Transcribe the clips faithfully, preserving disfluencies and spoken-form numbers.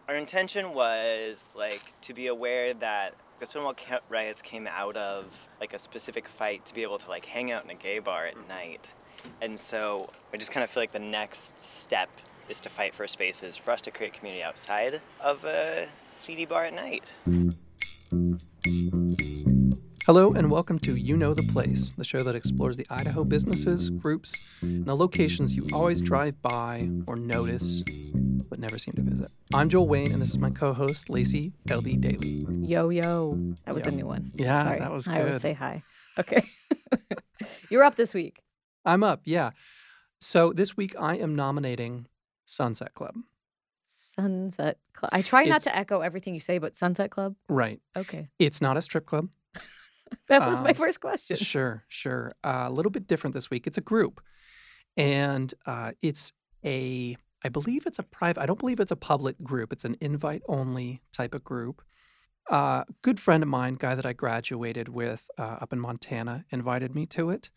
our intention was like to be aware that the Stonewall riots came out of like a specific fight to be able to like hang out in a gay bar at night. And so I just kind of feel like the next step is to fight for spaces for us to create community outside of a seedy bar at night. Hello and welcome to You Know the Place, the show that explores the Idaho businesses, groups, and the locations you always drive by or notice, but never seem to visit. I'm Joel Wayne, and this is my co-host, Lacey L D Daly. Yo, yo. That was Yo. a new one. Yeah, Sorry. that was I always good. say hi. Okay. You're up this week. I'm up, yeah. So this week I am nominating Sunset Club. Sunset Club. I try not It's- to echo everything you say, but Sunset Club? Right. Okay. It's not a strip club. That was my Um, first question. Sure, sure. Uh, a little bit different this week. It's a group. And uh, it's a, I believe it's a private, I don't believe it's a public group. It's an invite-only type of group. Uh, good friend of mine, guy that I graduated with uh, up in Montana, invited me to it.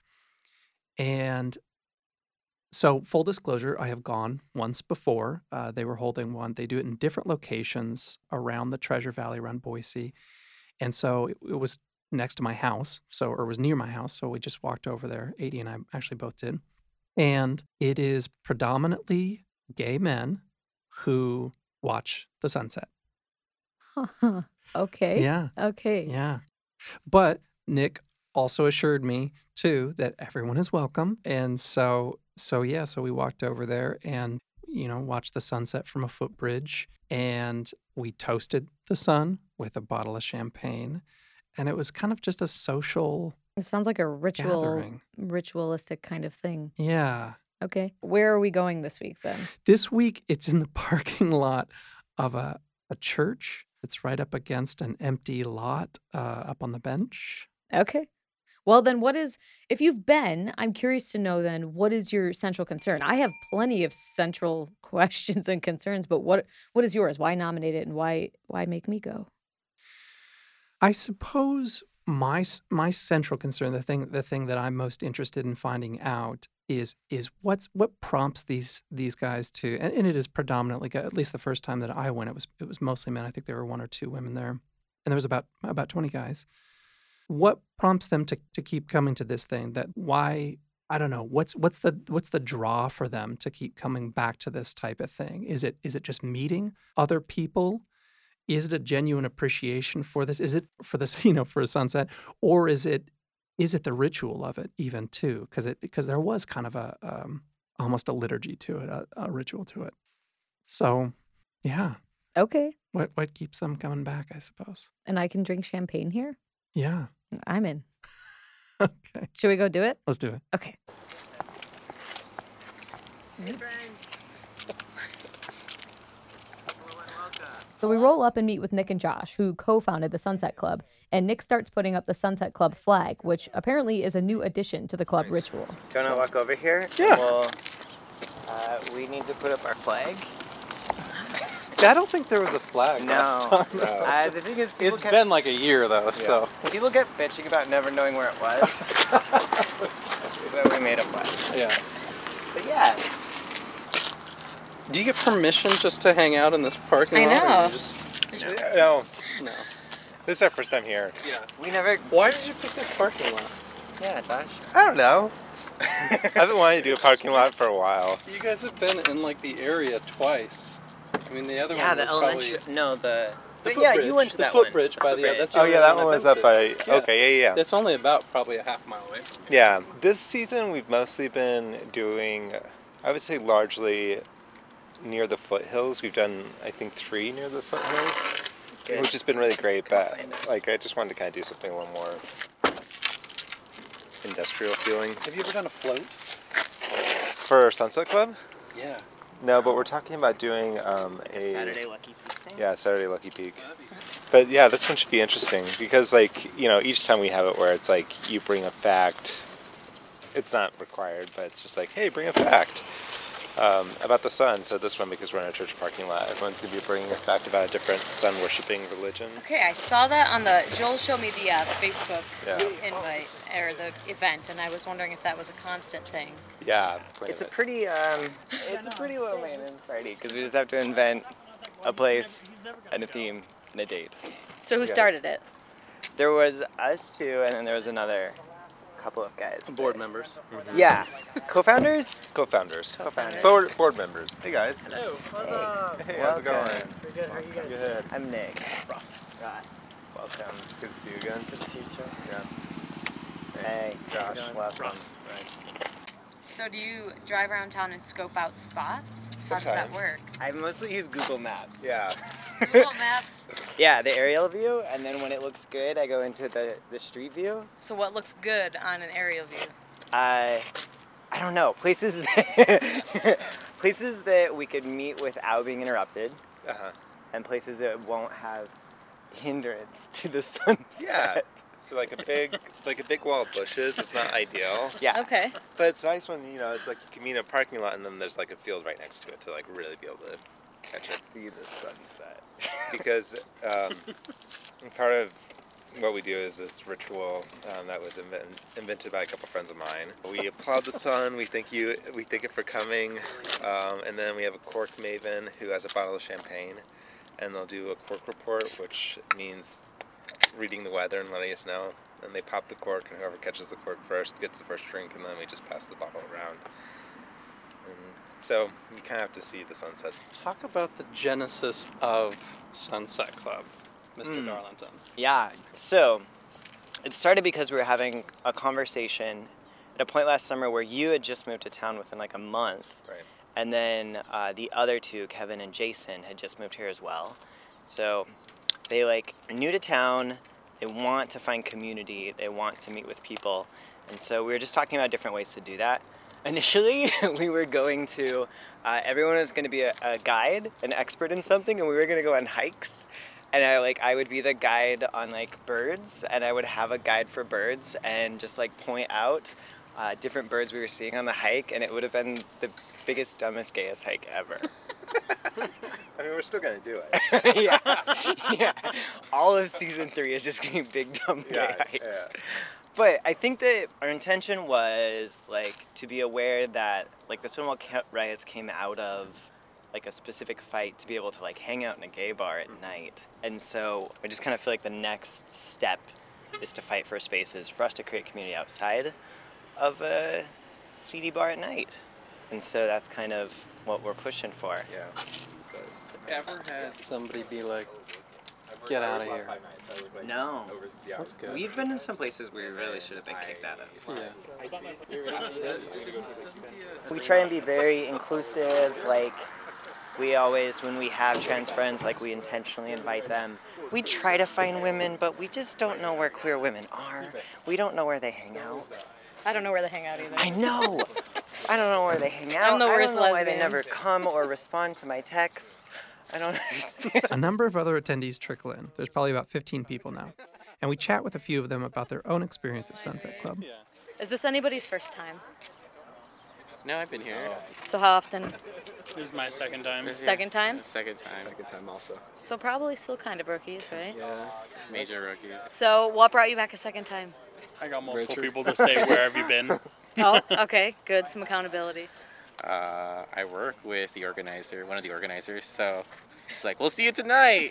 And so, full disclosure, I have gone once before. Uh, they were holding one. They do it in different locations around the Treasure Valley, around Boise. And so it, it was next to my house, so or was near my house. So we just walked over there. Adie and I actually both did. And it is predominantly gay men who watch the sunset. Huh. Okay. Yeah, Okay. yeah. But Nick also assured me too that everyone is welcome. And so, so yeah, so we walked over there and, you know, watched the sunset from a footbridge, and we toasted the sun with a bottle of champagne. And it was kind of just a social It sounds like a ritual, gathering. ritualistic kind of thing. Yeah. Okay. Where are we going this week then? This week, it's in the parking lot of a, a church. It's right up against an empty lot uh, up on the bench. Okay. Well, then what is, if you've been, I'm curious to know then, what is your central concern? I have plenty of central questions and concerns, but what what is yours? Why nominate it and why why make me go? I suppose my s- my central concern, the thing the thing that I'm most interested in finding out is is what's what prompts these these guys to, and, and it is predominantly, at least the first time that I went, it was it was mostly men. I think there were one or two women there, and there was about about twenty guys. What prompts them to to keep coming to this thing? That why I don't know. What's what's the what's the draw for them to keep coming back to this type of thing? Is it is it just meeting other people? Is it a genuine appreciation for this? Is it for this, you know, for a sunset, or is it is it the ritual of it even too? Because it because there was kind of a um, almost a liturgy to it, a, a ritual to it. So, yeah, Okay. what what keeps them coming back? I suppose. And I can drink champagne here? Yeah. I'm in. Okay. Should we go do it? Let's do it. Okay. So we roll up and meet with Nick and Josh, who co-founded the Sunset Club, and Nick starts putting up the Sunset Club flag, which apparently is a new addition to the club ritual. Do you want to walk over here? Yeah. Well, uh, we need to put up our flag. See, I don't think there was a flag No. last time. Uh, the thing is, people It's kept, been like a year though, so people kept bitching about never knowing where it was. So we made a flag. yeah. But yeah. Do you get permission just to hang out in this parking I lot? or know. you just No, no. this is our first time here. Yeah. We never. Why did you pick this parking lot? Yeah, Josh. I don't know. I've been wanting to do a parking lot for a while. You guys have been in like the area twice. I mean, the other Yeah, one the was elementary. probably No, the. the yeah, footbridge. you went to the that footbridge one. by the. That's the Oh only yeah, that one one I've was been up by. to. Yeah. Okay, yeah, yeah, It's only about probably a half mile away from yeah. This season we've mostly been doing, I would say, largely near the foothills. We've done, I think, three near the foothills, Good. which has been really great. But find us. like, I just wanted to kind of do something a little more industrial feeling Have you ever done a float? for Sunset Club. Yeah. No, but we're talking about doing um, A Saturday Lucky Peak thing. Yeah, Saturday Lucky Peak. That'd be cool. But yeah, this one should be interesting because, like, you know, each time we have it where it's like you bring a fact, it's not required, but it's just like, hey, bring a fact um, about the sun. So this one, because we're in a church parking lot, everyone's going to be bringing a fact about a different sun-worshipping religion. Okay, I saw that on the, Joel showed me the uh, Facebook Yeah. invite, or the event, and I was wondering if that was a constant thing. Yeah. It's a pretty um, it's a pretty low maintenance party because we just have to invent a place, and a theme, and a date. So who Yes. started it? There was us two, and then there was another couple of guys. Board that- members. Yeah. Co-founders? Co-founders. Co-founders. Board, board members. Hey guys. Hello. What's up? Hey, how's it going? Welcome. Pretty good. How are you guys? Good. I'm Nick. Ross. Ross. Welcome. Good to see you again. Good to see you, sir. Yeah. Hey. Josh. Welcome. Ross. So do you drive around town and scope out spots? How does that Sometimes. work? I mostly use Google Maps. Yeah. Google Maps. Yeah, the aerial view, and then when it looks good, I go into the, the street view. So what looks good on an aerial view? I, I don't know, places that, places that we could meet without being interrupted, Uh-huh. and places that won't have hindrance to the sunset. Yeah. So like a big, like a big wall of bushes is not ideal, Yeah. Okay. but it's nice when you know it's like you can meet in a parking lot and then there's like a field right next to it to like really be able to catch it. See the sunset. Because um, part of what we do is this ritual um, that was invent- invented by a couple friends of mine. We applaud the sun. We thank you. We thank it for coming, um, and then we have a cork maven who has a bottle of champagne, and they'll do a cork report, which means reading the weather and letting us know. And they pop the cork, and whoever catches the cork first gets the first drink, and then we just pass the bottle around. And so you kind of have to see the sunset. Talk about the genesis of Sunset Club, Mister Mm. Darlington. Yeah. So, it started because we were having a conversation at a point last summer where you had just moved to town within like a month. Right. And then uh, the other two, Kevin and Jason, had just moved here as well. So they like are new to town. They want to find community. They want to meet with people. And so we were just talking about different ways to do that. Initially, we were going to, uh, everyone was going to be a, a guide, an expert in something, and we were going to go on hikes. And I like I would be the guide on like birds, and I would have a guide for birds, and just like point out uh, different birds we were seeing on the hike, and it would have been the biggest, dumbest, gayest hike ever. I mean, we're still gonna do it. yeah, yeah. All of season three is just getting big, dumb, gay Yeah, hikes. yeah. But I think that our intention was like to be aware that like the Stonewall ca- riots came out of like a specific fight to be able to like hang out in a gay bar at night. And so I just kind of feel like the next step is to fight for spaces for us to create community outside of a seedy bar at night. And so that's kind of what we're pushing for. Yeah. Ever had somebody be like, get out of here? No. That's good. We've been in some places where we really should have been kicked out of. Yeah. We try and be very inclusive, like we always, when we have trans friends, like we intentionally invite them. We try to find women, but we just don't know where queer women are. We don't know where they hang out. I don't know where they hang out either. I know. I don't know where they hang out. I'm the worst I don't know why they lesbian. never come or respond to my texts. I don't understand. A number of other attendees trickle in. There's probably about fifteen people now. And we chat with a few of them about their own experience at Sunset Club. Is this anybody's first time? No, I've been here. So how often? This is my second time. Second time? Second time. Second time also. So probably still kind of rookies, right? Yeah. Major rookies. So what brought you back a second time? I got multiple Richard. people to say, where have you been? Oh, okay, good. Some accountability. Uh, I work with the organizer, one of the organizers, so it's like, we'll see you tonight.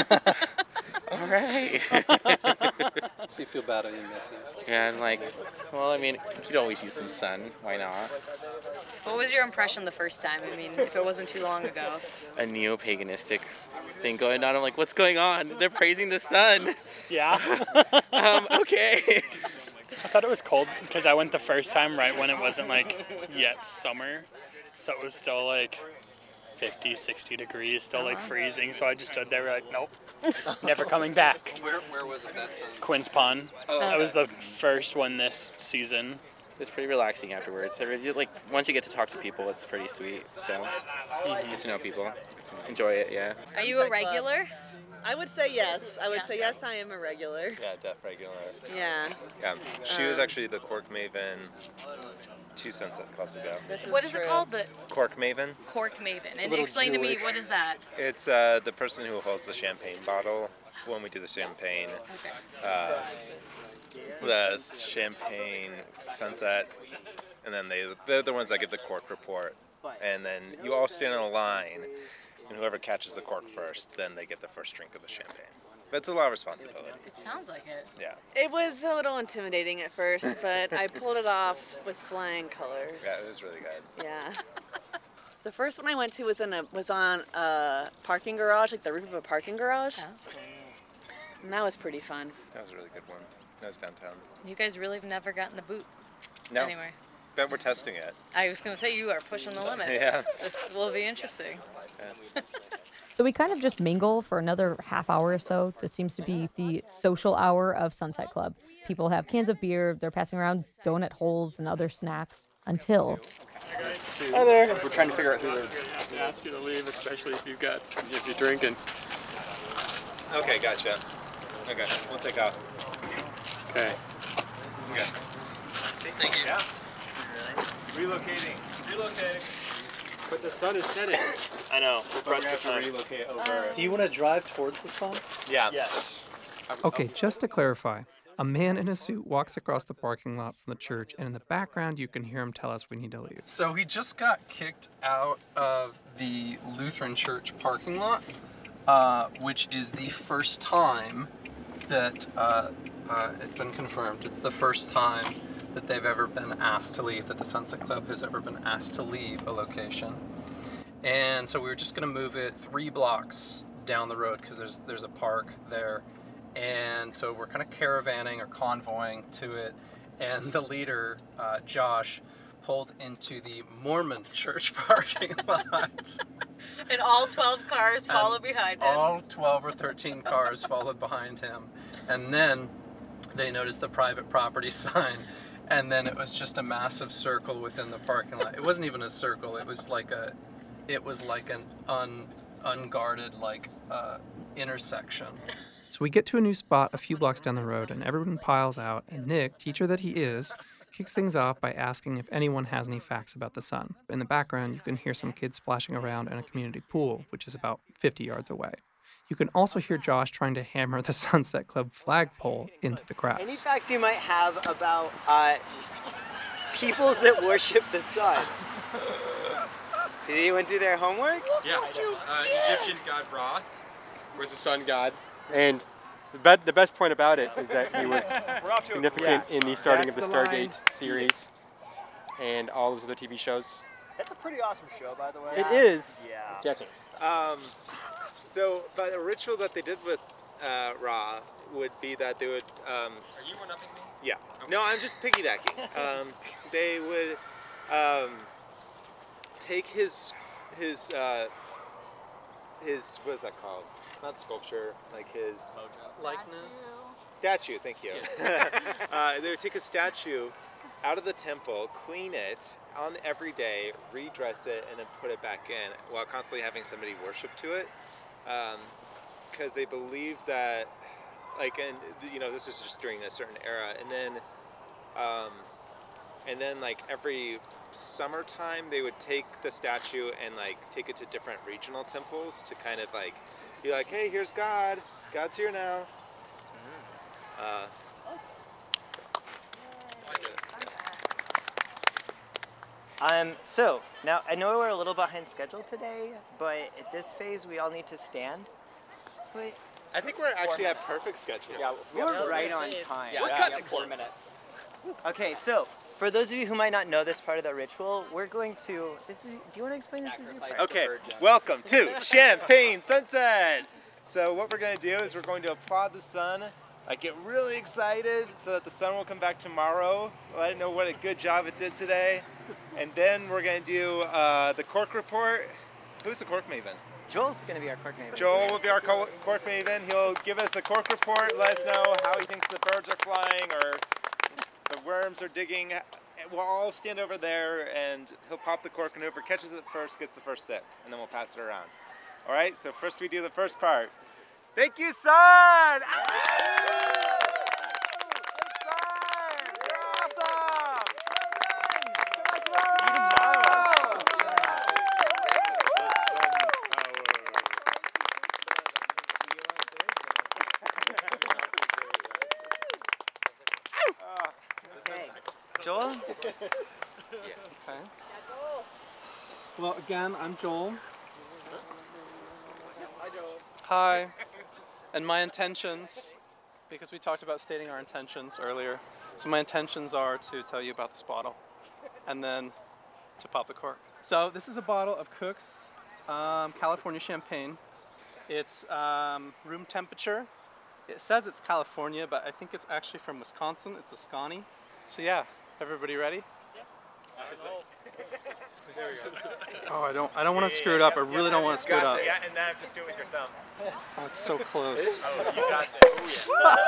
All right. So you feel bad I didn't miss it. Yeah, I'm like, well, I mean, you could always use some sun. Why not? What was your impression the first time? I mean, if it wasn't too long ago. A neo-paganistic thing going on. I'm like, what's going on? They're praising the sun. Yeah. Um, okay. I thought it was cold because I went the first time right when it wasn't like yet summer. So it was still like fifty, sixty degrees, still like freezing. So I just stood there like, nope, never coming back. Where, where was it that time? Quince Pond. That was the first one this season. It's pretty relaxing afterwards. I really- Like, once you get to talk to people, it's pretty sweet. So, get to know people. Enjoy it, yeah. Are you a regular? I would say yes. I would Yeah. say yes, I am a regular. Yeah, Def regular. Yeah. Yeah, she was Um, actually the Cork Maven two Sunset Clubs ago. This is What is true. it called? The Cork Maven? Cork Maven. And little explain to me, Jewish. what is that? It's uh, the person who holds the champagne bottle when we do the champagne. Okay. Uh, the champagne sunset, and then they they're the ones that give the cork report, and then you all stand in a line, And whoever catches the cork first, then they get the first drink of the champagne. But it's a lot of responsibility. It sounds like it. Yeah. It was a little intimidating at first, but I pulled it off with flying colors. Yeah, it was really good. Yeah. The first one I went to was in a was on a parking garage, like the roof of a parking garage. Oh. And that was pretty fun. That was a really good one. That was downtown. You guys really have never gotten the boot. No. Anyway. But we're testing it. I was going to say you are pushing the limits. Yeah. This will be interesting. Yeah. So we kind of just mingle for another half hour or so. This seems to be the social hour of Sunset Club. People have cans of beer, they're passing around donut holes and other snacks until... Hi there. We're trying to figure out who they're... Ask you to leave, especially if you've got, if you're drinking. Okay, gotcha. Okay, we'll take off. Okay. Okay. Thank you. Yeah. Relocating. Relocating. But the sun is setting. I know. We're But we're pressed gonna for have to time. relocate over. Do you want to drive towards the sun? Yeah. Yes. Okay, just to clarify, a man in a suit walks across the parking lot from the church, and in the background you can hear him tell us we need to leave. So he just got kicked out of the Lutheran Church parking lot, uh, which is the first time that uh, uh, it's been confirmed. It's the first time that they've ever been asked to leave, that the Sunset Club has ever been asked to leave a location. And so we were just going to move it three blocks down the road because there's there's a park there. And so we're kind of caravanning or convoying to it. And the leader, uh, Josh, pulled into the Mormon church parking lot. And all twelve cars follow And behind him. All twelve or thirteen cars followed behind him. And then they noticed the private property sign. And then it was just a massive circle within the parking lot. It wasn't even a circle. It was like a, it was like an un, unguarded like uh, intersection. So we get to a new spot a few blocks down the road, and everyone piles out, and Nick, teacher that he is, kicks things off by asking if anyone has any facts about the sun. In the background, you can hear some kids splashing around in a community pool, which is about fifty yards away. You can also hear Josh trying to hammer the Sunset Club flagpole into the Any grass. facts you might have about uh, peoples that worship the sun? Did anyone do their homework? Yeah. Uh, Egyptian god Ra was the sun god. And the, be- the best point about it is that he was significant in the starting of the Stargate series and all those other T V shows. That's a pretty awesome show, by the way. It is. Yeah. Jesse. Um, so, but a ritual that they did with uh, Ra would be that they would. Um, Are you one-upping me? yeah. No, I'm just piggybacking. um, they would um, take his his uh, his what is that called? Not sculpture, like his Likeness. statue. Thank you. uh, they would take a statue out of the temple, clean it on every day, redress it, and then put it back in, while constantly having somebody worship to it, because um, they believe that, like, and you know, this is just during a certain era, and then, um, and then like every summertime, they would take the statue and like take it to different regional temples to kind of like be like, hey, here's God, God's here now. Uh, Um, so, now, I know we're a little behind schedule today, but at this phase, we all need to stand. Wait, I think we're actually at perfect schedule. Yeah, we're right on time. We're cutting four minutes. Okay, so, for those of you who might not know this part of the ritual, we're going to, this is, do you want to explain this as your part? Okay, welcome to Champagne Sunset. So what we're going to do is we're going to applaud the sun, like get really excited so that the sun will come back tomorrow, let it know what a good job it did today. And then we're going to do uh, the cork report. Who's the cork maven? Joel's going to be our cork maven. Joel will be our co- cork maven. He'll give us a cork report, let us know how he thinks the birds are flying or the worms are digging. We'll all stand over there and he'll pop the cork and whoever catches it first gets the first sip, and then we'll pass it around. All right, so first we do the first part. Thank you, son! Joel? Okay. Well, again, I'm Joel. Hi. And my intentions, because we talked about stating our intentions earlier, so my intentions are to tell you about this bottle and then to pop the cork. So this is a bottle of Cook's um, California champagne. It's um, room temperature. It says it's California, but I think it's actually from Wisconsin. It's a Scotty. So yeah, everybody ready? Oh, I don't, I don't want to screw it up. I really don't want to screw it up. Yeah, and then just do it with your thumb. Oh, it's so close. Oh, you got this.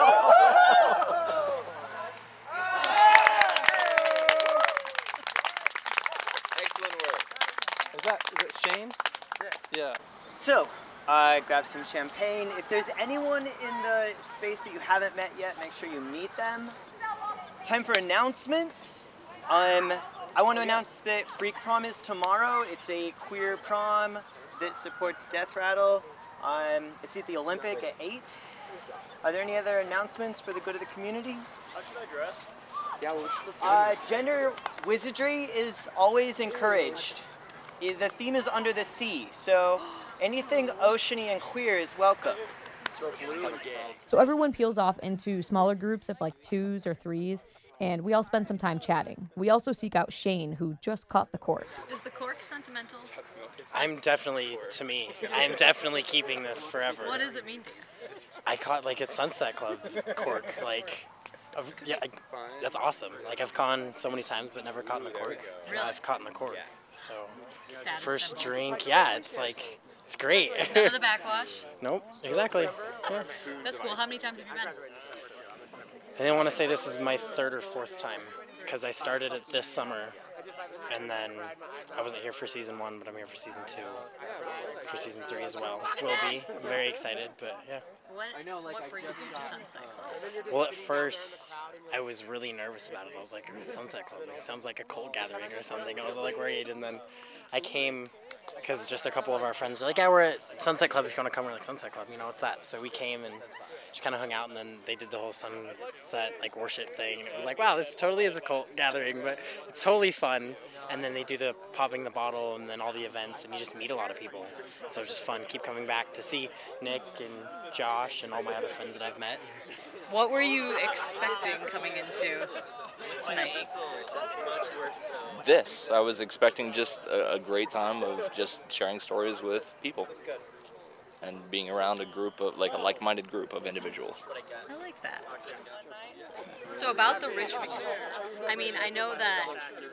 Excellent work. Is that, is it Shane? Yes. Yeah. So, uh, grab some champagne. If there's anyone in the space that you haven't met yet, make sure you meet them. Time for announcements. Um, I want to announce that Freak Prom is tomorrow. It's a queer prom that supports Death Rattle. Um, it's at the Olympic at eight. Are there any other announcements for the good of the community? How should I dress? Yeah, what's the uh, gender wizardry is always encouraged. The theme is under the sea, so anything oceany and queer is welcome. So blue and gay. So everyone peels off into smaller groups of like twos or threes, and we all spend some time chatting. We also seek out Shane, who just caught the cork. Is the cork sentimental? I'm definitely, to me, I'm definitely keeping this forever. What does it mean to you? I caught like at Sunset Club cork, like, of, yeah, I, that's awesome. Like I've caught so many times, but never caught in the cork. And Really? I've caught in the cork. So Status first symbol. drink, yeah, it's like, it's great. None of the backwash. Nope, exactly. Yeah. That's cool. How many times have you been? I didn't want to say this is my third or fourth time because I started it this summer, and then I wasn't here for season one, but I'm here for season two, for season three as well. Will be. I'm very excited, but yeah. What, what brings you to Sunset Club? Well, at first, I was really nervous about it. I was like, Sunset Club, it sounds like a cult gathering or something. I was like worried, and then I came because just a couple of our friends were like, yeah, we're at Sunset Club if you want to come. We're like, Sunset Club, you know, what's that? So we came and just kind of hung out, and then they did the whole sunset like worship thing, and it was like, wow, this totally is a cult gathering, but it's totally fun. And then they do the popping the bottle and then all the events, and you just meet a lot of people. So it's just fun. Keep coming back to see Nick and Josh and all my other friends that I've met. What were you expecting coming into tonight? This, I was expecting just a, a great time of just sharing stories with people and being around a group of, like a like-minded group of individuals. I like that. So about the rituals, I mean, I know that,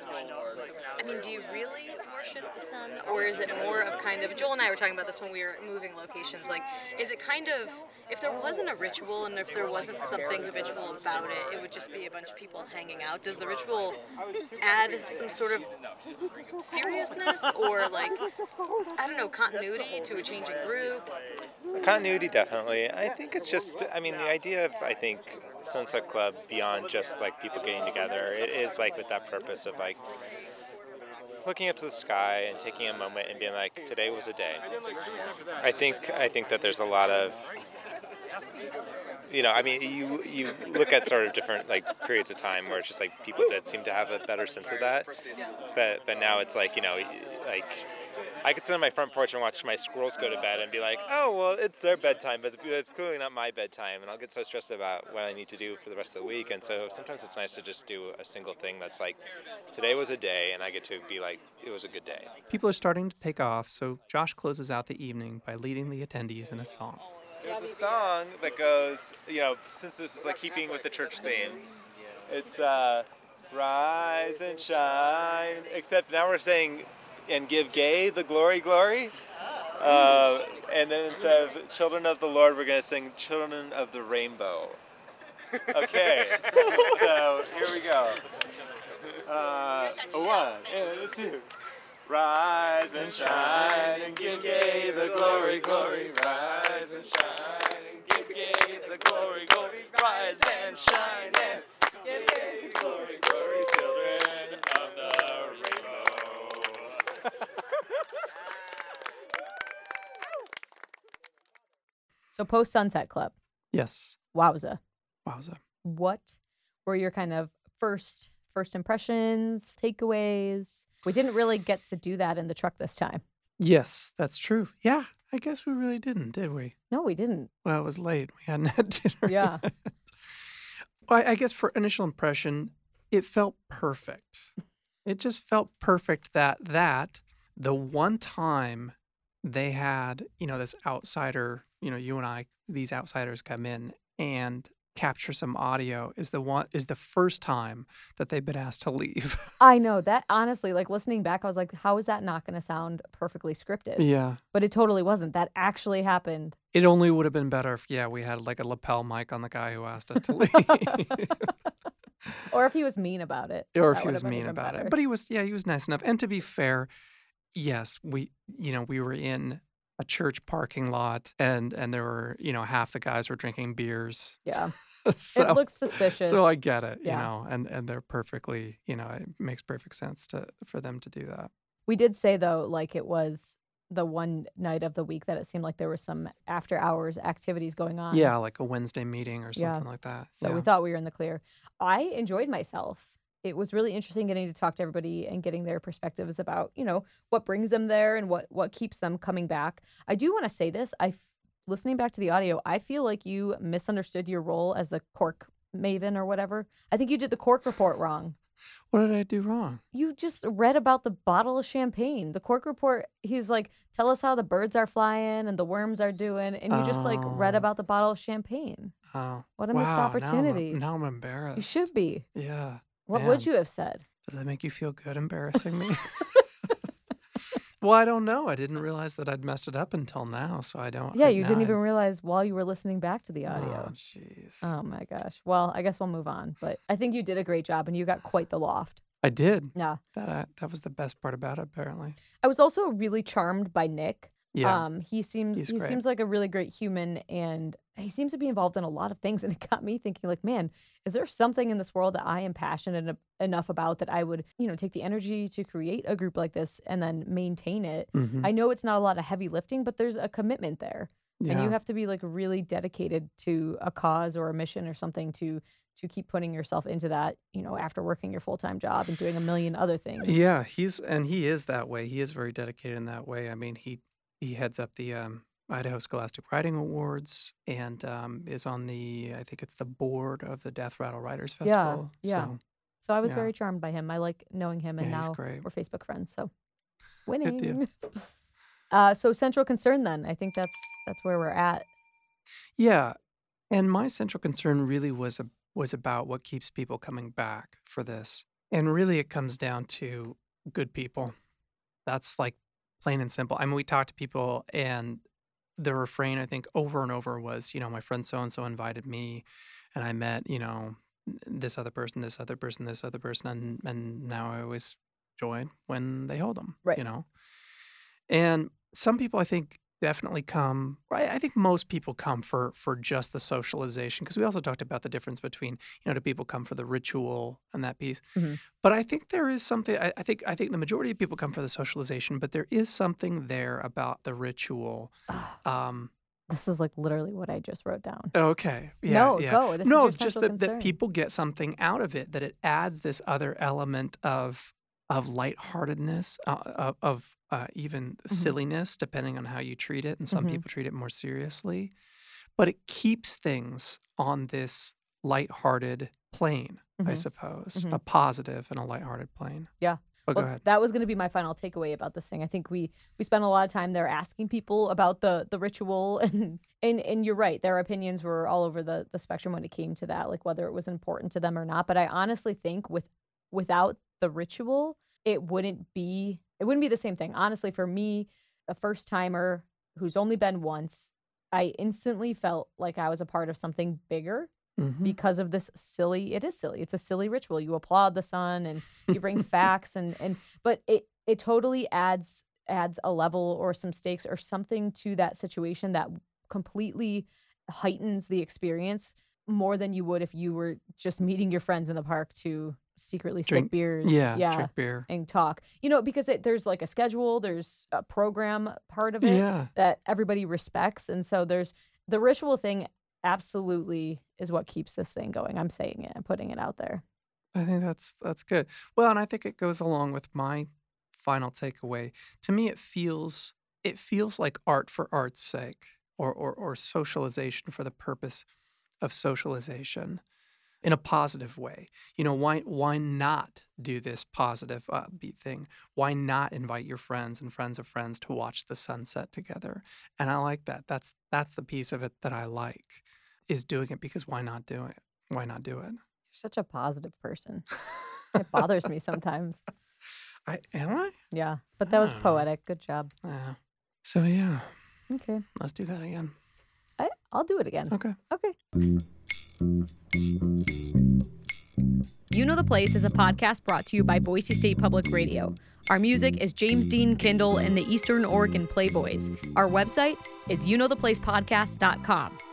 I mean, do you really worship the sun, or is it more of kind of, Joel and I were talking about this when we were moving locations, like, is it kind of, if there wasn't a ritual and if there wasn't something habitual about it, it would just be a bunch of people hanging out? Does the ritual add some sort of seriousness or, like, I don't know, continuity to a changing group? Continuity, definitely. I think it's just, I mean, the idea of, I think, Sunset Club beyond just, like, people getting together, it is, like, with that purpose of, like, looking up to the sky and taking a moment and being like, today was a day. I think, I think that there's a lot of, you know, I mean, you you look at sort of different, like, periods of time where it's just, like, people did seem to have a better sense of that, but but now it's like, you know, like, I could sit on my front porch and watch my squirrels go to bed and be like, oh, well, it's their bedtime, but it's clearly not my bedtime, and I'll get so stressed about what I need to do for the rest of the week, and so sometimes it's nice to just do a single thing that's like, today was a day, and I get to be like, it was a good day. People are starting to take off, so Josh closes out the evening by leading the attendees in a song. There's a song that goes, you know, since this is like keeping with the church theme, it's uh, rise and shine, except now we're saying, and give gay the glory, glory. Uh, and then instead of children of the Lord, we're going to sing children of the rainbow. Okay, so here we go. Uh, a one and a two. Rise and shine and give gay the glory, glory. Rise and shine and give gay the glory, glory. Rise and shine and give gay the glory, glory. Children of the rainbow. So post Sunset Club. Yes. Wowza. Wowza. What were your kind of first first impressions, takeaways? We didn't really get to do that in the truck this time. Yes, that's true. Yeah. I guess we really didn't, did we? No, we didn't. Well, it was late. We hadn't had dinner. Yeah. yet. Well, I I guess for initial impression, it felt perfect. It just felt perfect that that the one time they had, you know, this outsider, you know, you and I, these outsiders come in and capture some audio is the one is the first time that they've been asked to leave. I know that honestly, like listening back, I was like, how is that not going to sound perfectly scripted? Yeah. But it totally wasn't. That actually happened. It only would have been better if, yeah, we had like a lapel mic on the guy who asked us to leave. Or if he was mean about it. Or if that he would was have been mean even about better. it. But he was, yeah, he was nice enough. And to be fair, yes, we, you know, we were in a church parking lot and and there were, you know, half the guys were drinking beers. Yeah. so, It looks suspicious. So I get it, you Yeah. know, and and they're perfectly, you know, it makes perfect sense to for them to do that. We did say though, like it was the one night of the week that it seemed like there was some after hours activities going on. Yeah, like a Wednesday meeting or Yeah. something like that. So yeah. we thought we were in the clear. I enjoyed myself. It was really interesting getting to talk to everybody and getting their perspectives about, you know, what brings them there and what what keeps them coming back. I do want to say this. I f- listening back to the audio, I feel like you misunderstood your role as the cork maven or whatever. I think you did the cork report wrong. What did I do wrong? You just read about the bottle of champagne. The cork report, he was like, tell us how the birds are flying and the worms are doing. And you just like read Oh. about the bottle of champagne. Oh. What a missed wow, now I'm- opportunity. Now I'm, embarrassed. You should be. Yeah. What man. would you have said? Does that make you feel good embarrassing me? Well, I don't know. I didn't realize that I'd messed it up until now, so I don't. Yeah, I- you now didn't I- even realize while you were listening back to the audio. Oh, jeez. Oh my gosh. Well, I guess we'll move on. But I think you did a great job and you got quite the loft. I did. Yeah. That I, that was the best part about it, apparently. I was also really charmed by Nick. Yeah. Um, he seems He's he great. seems like a really great human and he seems to be involved in a lot of things and it got me thinking like, man, is there something in this world that I am passionate en- enough about that I would, you know, take the energy to create a group like this and then maintain it? Mhm. I know it's not a lot of heavy lifting, but there's a commitment there. And you Yeah. have to be like really dedicated to a cause or a mission or something to to keep putting yourself into that, you know, after working your full-time job and doing a million other things. Yeah, he's and he is that way. He is very dedicated in that way. I mean, he he heads up the um, Idaho Scholastic Writing Awards and um, is on the I think it's the board of the Death Rattle Writers Festival. Yeah. So, So I was yeah. very charmed by him. I like knowing him and Yeah, he's now great. we're Facebook friends. So Good deal. winning. uh so central concern then. I think that's that's where we're at. Yeah, and my central concern really was a, was about what keeps people coming back for this, and really it comes down to good people. That's like plain and simple. I mean, we talked to people, and the refrain I think over and over was, you know, my friend so and so invited me, and I met, you know, this other person, this other person, this other person, and and now I always join when they hold them, Right. you know. And some people I think definitely come. I I think most people come for for just the socialization because we also talked about the difference between, you know, do people come for the ritual and that piece. Mhm. But I think there is something. I, I think I think the majority of people come for the socialization, but there is something there about the ritual. Um, This is like literally what I just wrote down. Okay. Yeah, No, yeah. go. This is no, your just central that, that concern. people get something out of it, that it adds this other element of of lightheartedness, uh, of, of uh, even silliness, depending on how you treat it. And some Mhm. people treat it more seriously. But it keeps things on this lighthearted plane, I Mhm. suppose, Mhm. a positive and a lighthearted plane. Yeah. But go Well, ahead. that was going to be my final takeaway about this thing. I think we we spent a lot of time there asking people about the the ritual and and and you're right. Their opinions were all over the the spectrum when it came to that, like whether it was important to them or not. But I honestly think with without the ritual, it wouldn't be it wouldn't be the same thing. Honestly, for me, a first timer who's only been once, I instantly felt like I was a part of something bigger Mhm. because of this silly it is silly. It's a silly ritual. You applaud the sun and you bring facts and and but it it totally adds adds a level or some stakes or something to that situation that completely heightens the experience more than you would if you were just meeting your friends in the park to secretly Drink- sip beers. yeah, drink beer. And talk. You know, because it, there's like a schedule, there's a program part of it Yeah. that everybody respects. And so there's the ritual thing absolutely is what keeps this thing going. I'm saying it. I'm putting it out there. I think that's that's good. Well, and I think it goes along with my final takeaway. To me, it feels it feels like art for art's sake, or, or, or socialization for the purpose of socialization in a positive way. You know, why why not do this positive upbeat thing? Why not invite your friends and friends of friends to watch the sunset together? And I like that. That's that's the piece of it that I like, is doing it, because why not do it? Why not do it? You're such a positive person. It bothers me sometimes. I am I? Yeah, but that was Oh. poetic. Good job. Yeah. So yeah, Okay. let's do that again. I, I'll do it again. Okay. Okay. You Know the Place is a podcast brought to you by Boise State Public Radio. Our music is James Dean Kindle and the Eastern Oregon Playboys. Our website is you know the place podcast dot com.